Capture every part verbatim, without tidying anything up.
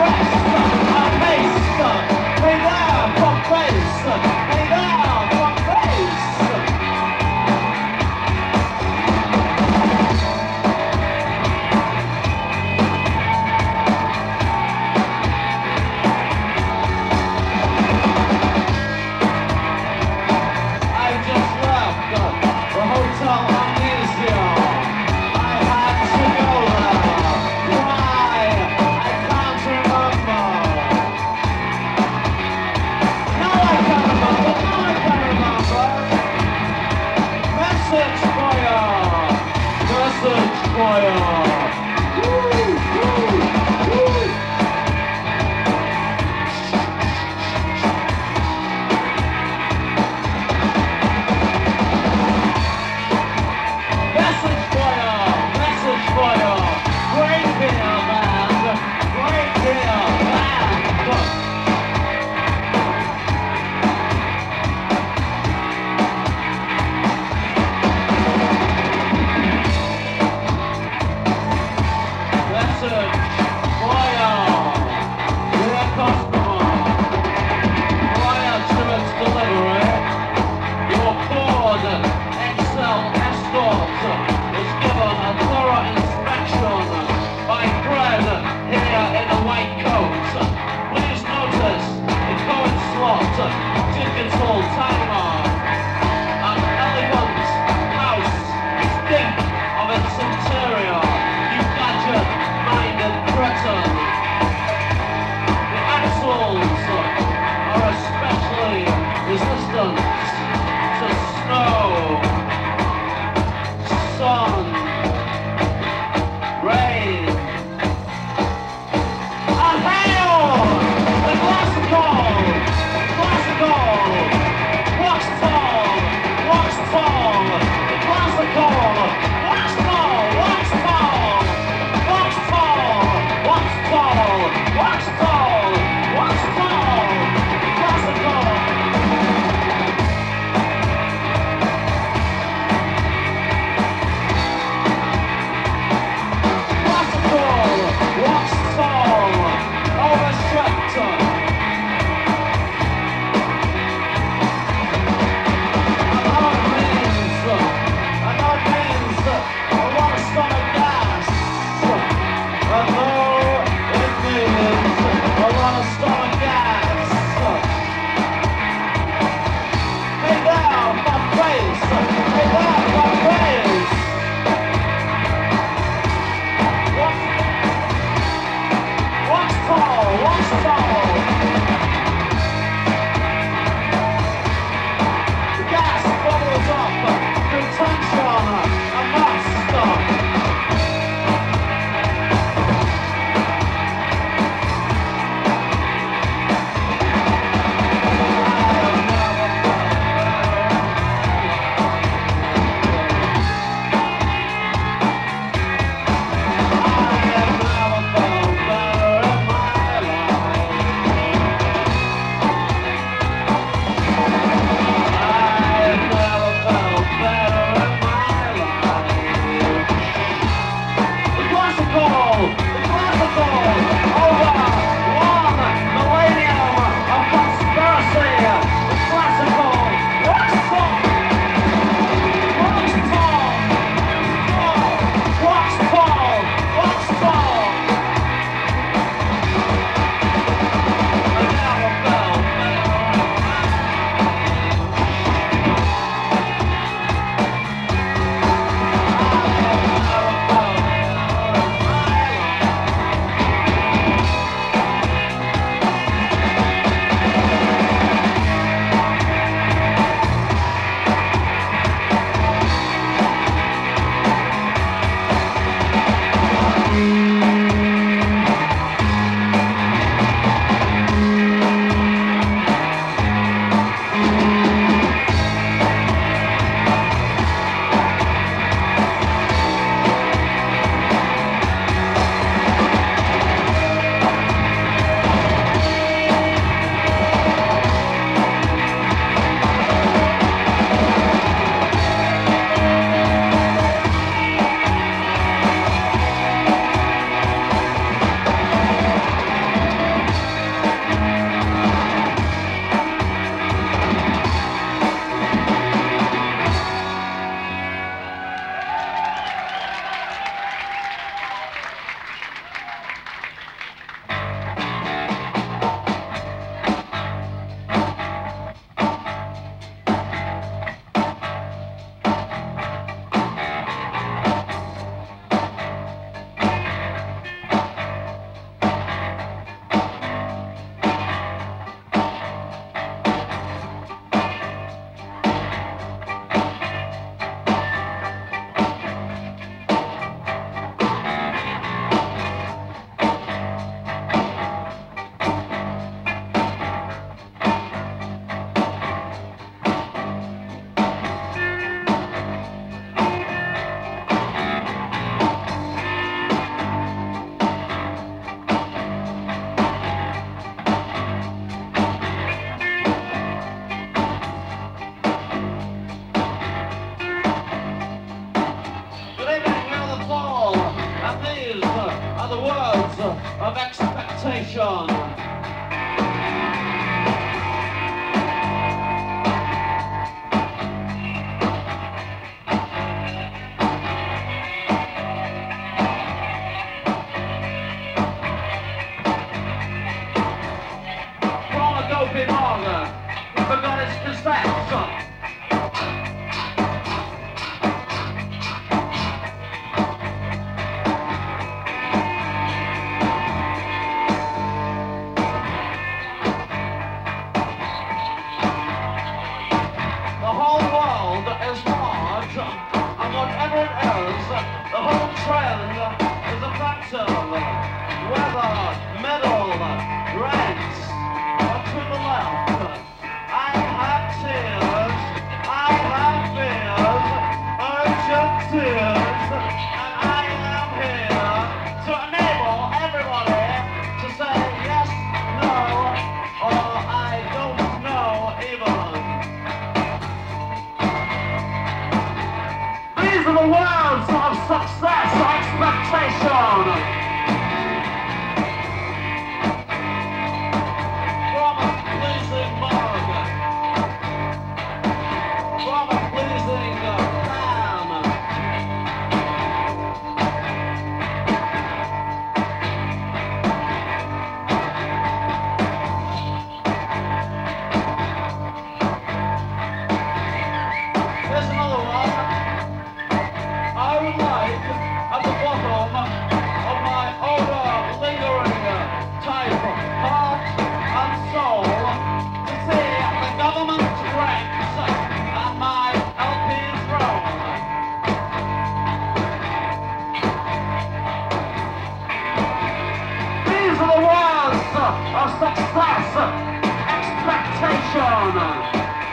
Of its interior, you gadget, mind and brain. walls of expectation. Forgot its cassette. The whole world is large, and whatever it is, the whole trend is effective. Whether middle, right, or to the left. I have tears, I have fears, urgent tears, and I am here to enable everybody to say yes, no, or I don't know even. These are the words of success, expectation. Of success, expectation.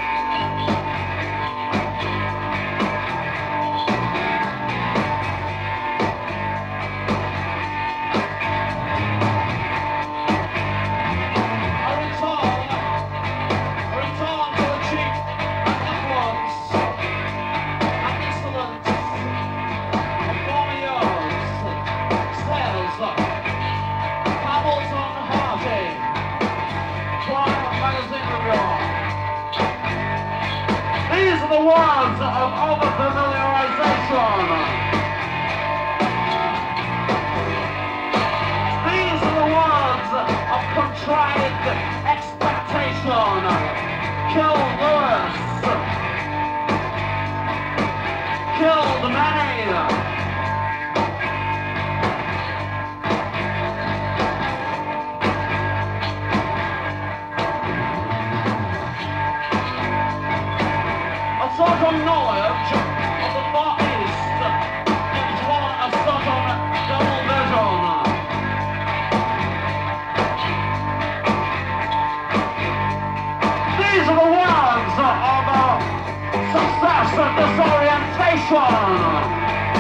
These are the words of over-familiarization. These are the words of contrived expectation. Kill Lewis. Killed many. Sort of knowledge of the Far East gives one a sort of double vision. These are the words of uh, success and disorientation.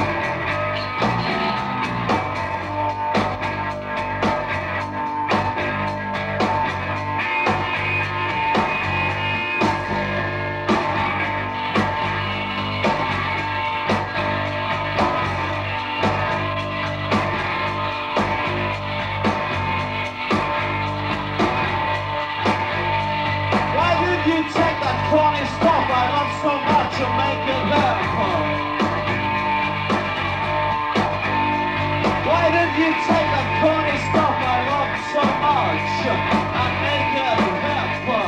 You take that corny stuff I love so much and make it lyrical. Why did you take that corny stuff I love so much and make it lyrical?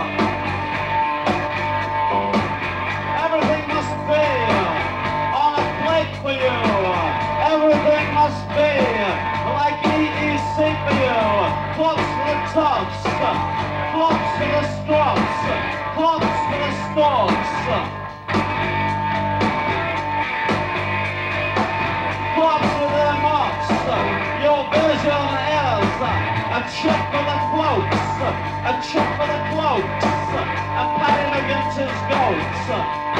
Everything must be on a plate for you. Everything must be like E E C for you. Close to the tops, close to the strops. Clubs for the sports. Clubs with their marks. Your vision is a chip for the floats, a chip for the cloaks, and patting against his goats.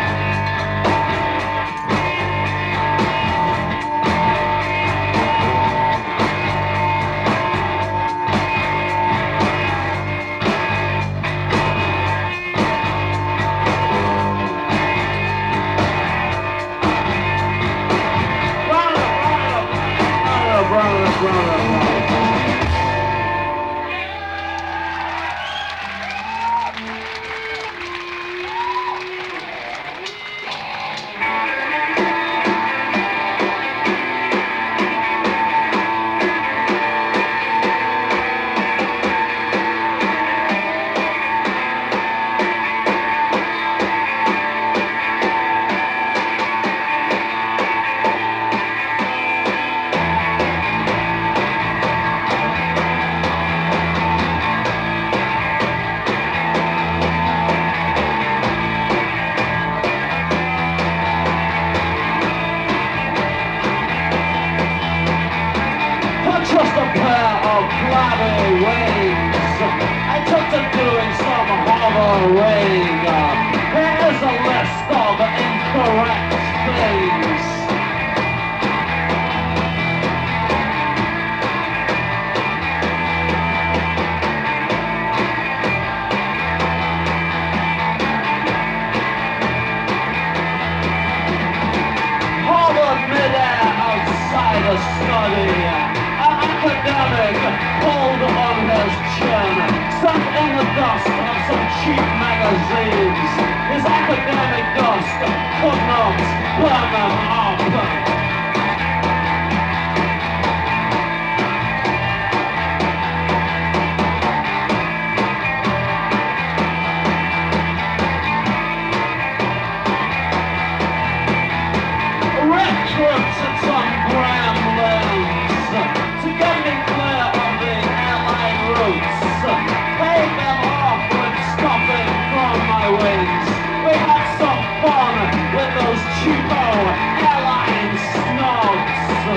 correct things. Harvard midair outside a study. An academic pulled on his chin, sunk in the dust of some cheap magazines. His academic dust could not burn them up. Recruits at some gremlins to get me clear of the airline routes. Paid them off with stuffing from my wings. We had some fun with those cheapo airline snobs.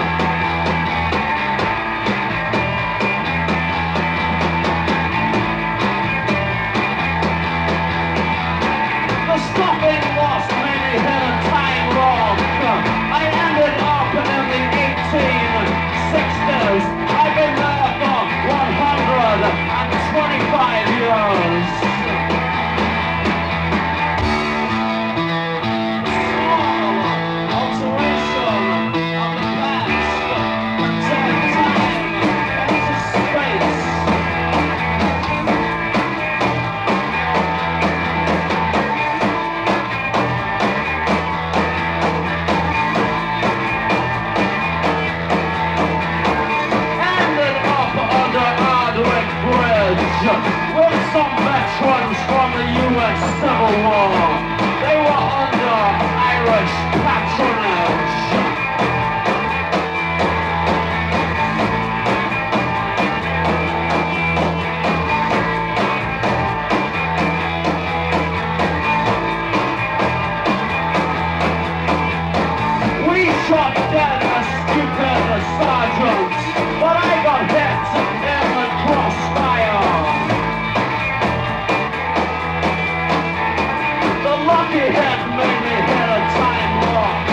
The stuffing lost made me hit a time rock. I ended up in the eighteen sixties. I've been there for one hundred twenty-five years. Small alteration of the past until time into space. Ended up under Hardwick Bridge with some veterans from the U S Civil War. They were under Irish patronage. We shot dead a stupid sergeant, but I got hit in the crossfire. The lucky hit made me hit a time lock.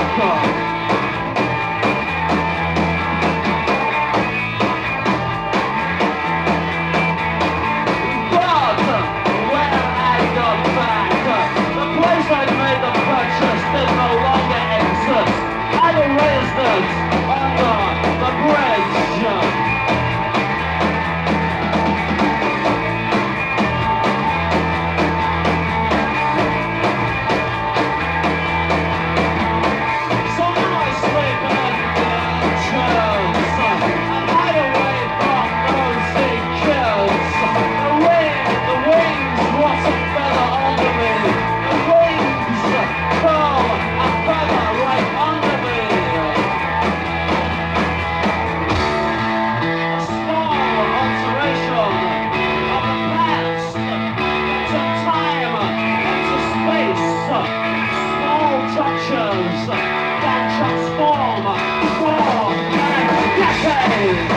But when I got back, the place I'd made the purchase did no longer exist. I'd erased it under the bridge. So now I sleep in the chairs and hide away from nosy kids. The wing, the wings rot a feather under me. The wings curl a feather right under me. A small alteration of the past into time, into space. Small touches that transform for a decade.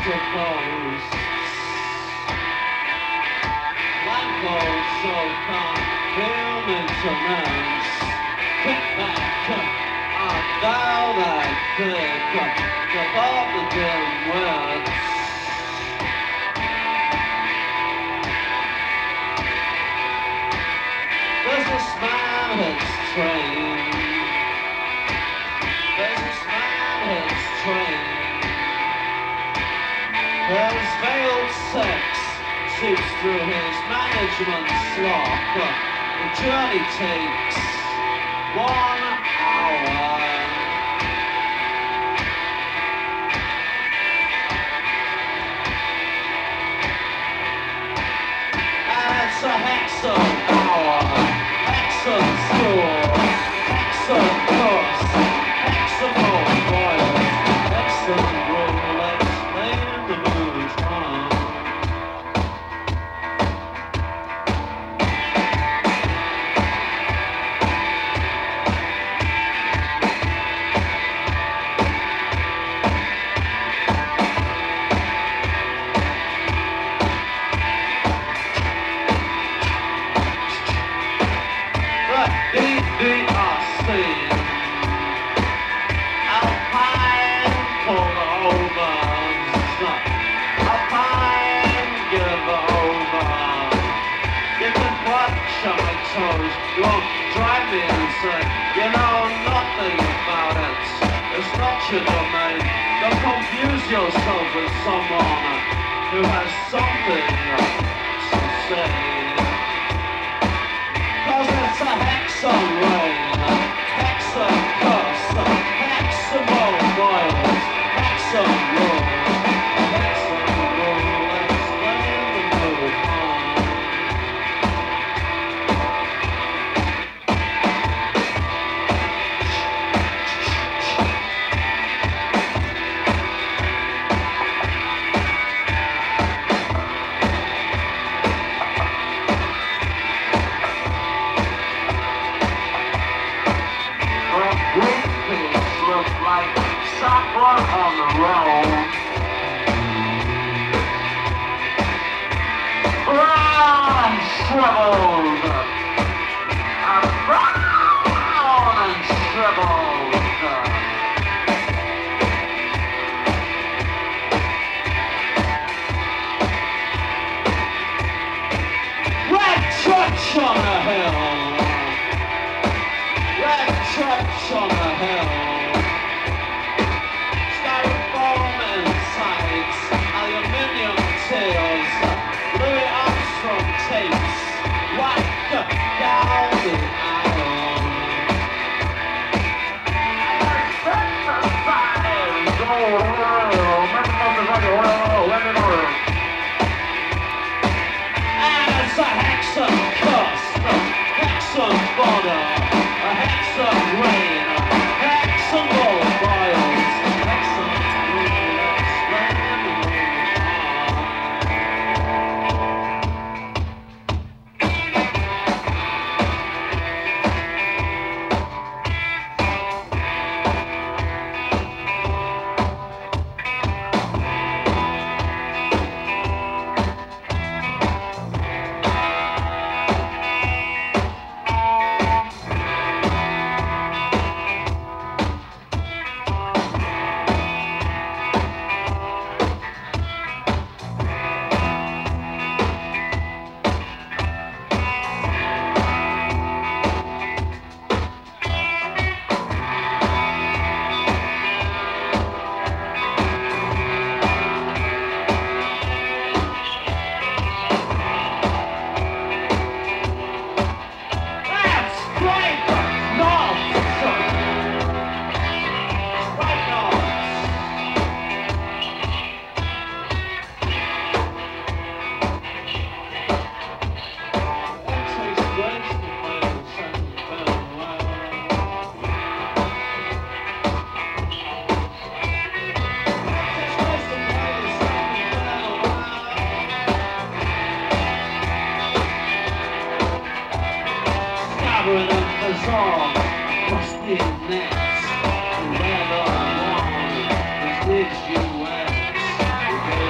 juxtaposed. Blindfold so can't feel maintenance. Kick back, and down that click, above the dim words. There's this man hits train. There's this man hits train. His veiled sex seeps through his management slop. The journey takes one hour. And it's a hexon hour, hexon store, hexon course, hexon boil, hexon roll, explain the mood on. You won't drive me insane. You know nothing about it. It's not your domain. Don't confuse yourself with someone who has something to say. Cause it's a hexon rain, hexon curse, hexon boils, hexon roll, hexon roll, explain the mood on. Someone on the road. Brown and shriveled. I'm brown and shriveled. Red church on a hill. Red church on a hill. Aluminium tails, Louis Armstrong tapes, whack down the aisle. And I set the signs, oh, oil, metamorphosis oil, lemon oil. And it's a hexon cost, a hexon border, a hexon rain, hexon gold boils, hexon song must be next. Whoever won is this U S.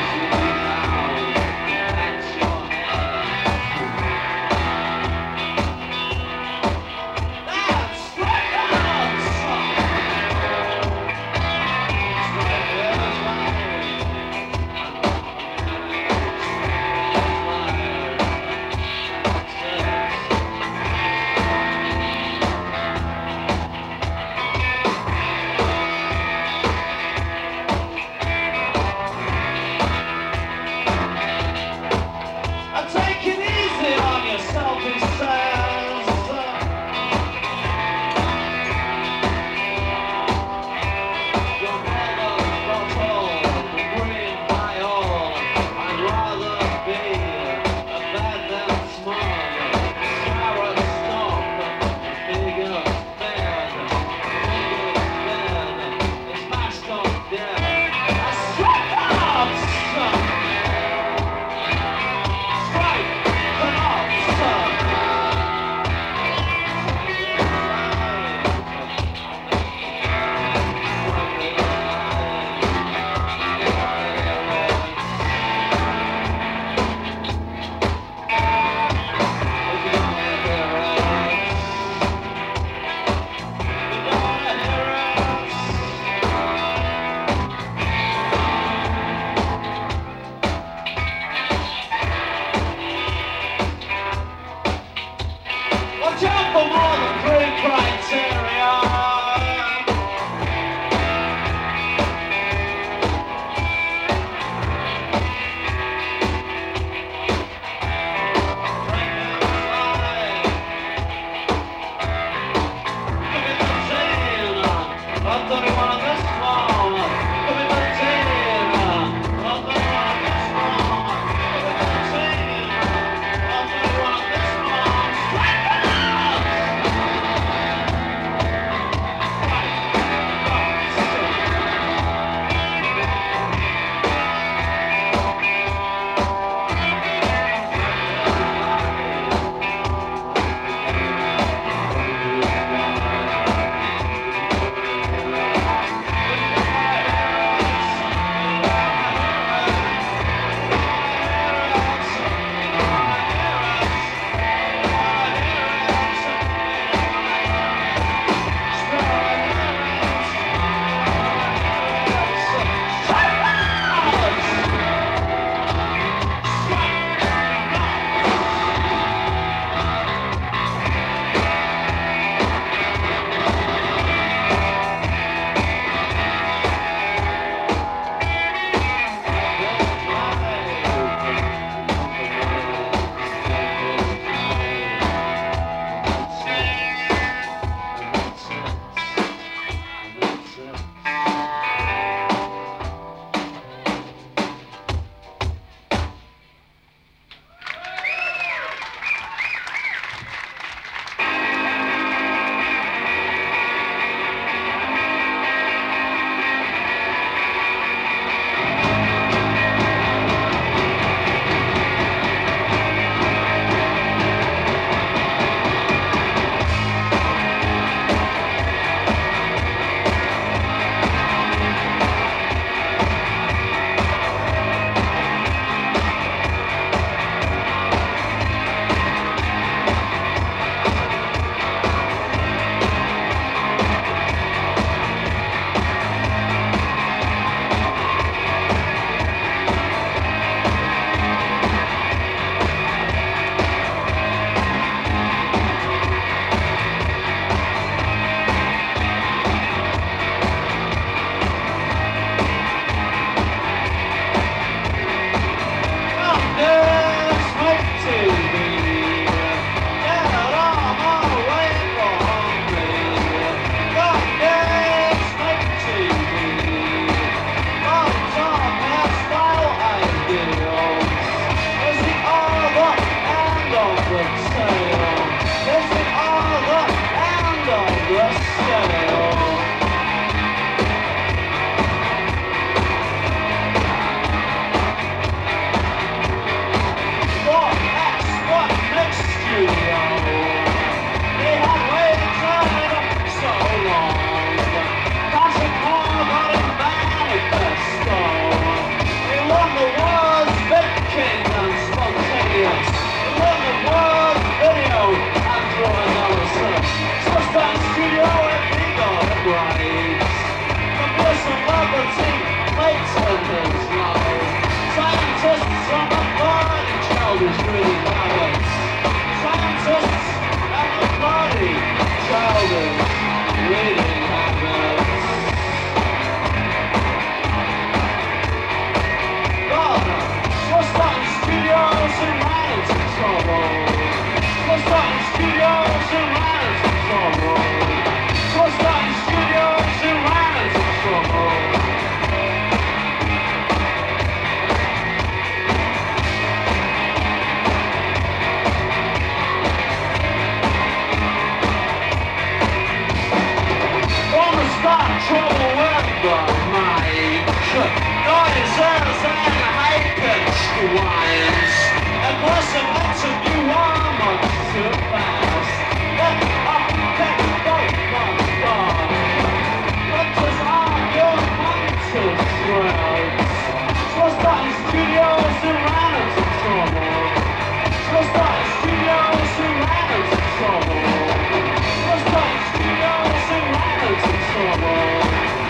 Trouble.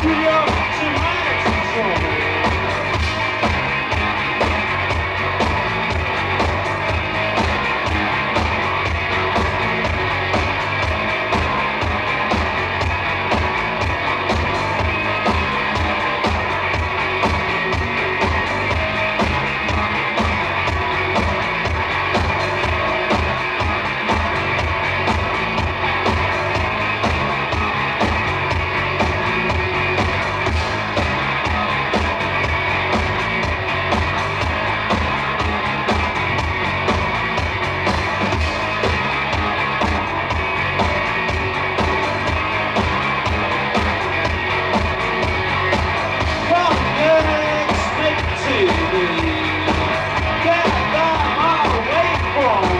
Studio Humanity Trouble. Get them away from